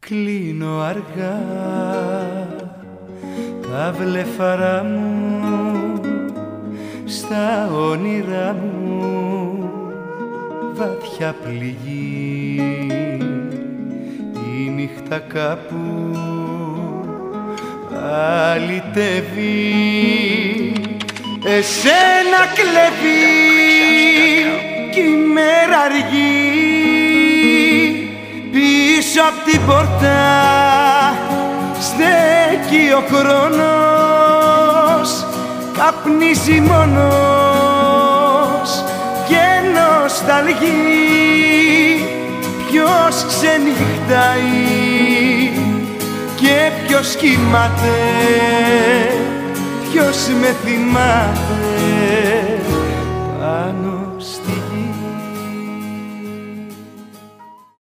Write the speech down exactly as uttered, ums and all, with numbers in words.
Κλείνω αργά τα βλέφαρά μου στα όνειρά μου, βαθιά πληγή η νύχτα κάπου αλυτεύει, εσένα κλέβει κι η μέρα αργή. Πίσω απ' την πόρτα στέκει ο χρόνος, καπνίζει μόνος και νοσταλγεί. Ποιος ξενυχτάει και ποιος κοιμάται, ποιος με θυμάται.